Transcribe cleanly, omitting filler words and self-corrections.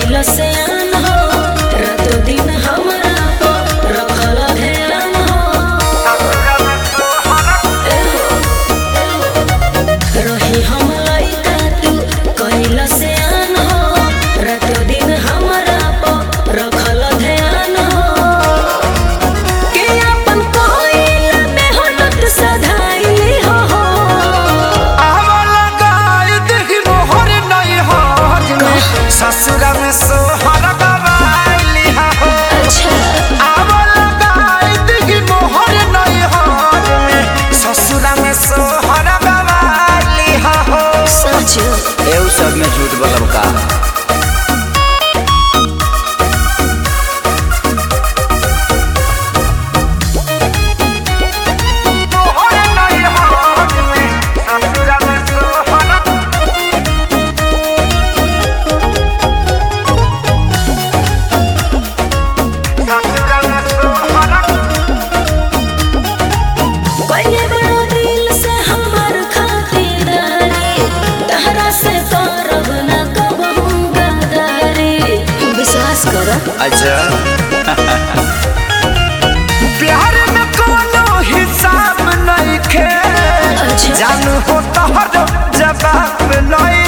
कैला से आन हो रातों दिन हमरा को रखल ध्यान हो रही हम लइका तू कैला से आन हो रातों दिन हमरा को रखल ध्यान हो के अपन कोइला मेहनत सधाई हो आवला गाय देखी मोहर नहीं हाज में ससुरा में सोहर गवाइली हो। अच्छा आवला गाय देखी मोहर नहीं हाज में ससुरा में सोहर गवाइली हो। सच एउ सब में झूठ बोलब का। मोहर नहीं हाज में ससुरा में सोहर ससुरा में सोहर पहले बड़ा दिल से हमार खातिरदारी तहरा से करब न कबहू गद्दारी विश्वास कर। अच्छा प्यार में कोनो हिसाब नहीं खे अच्छा जानू हो तोहर जवाब नहीं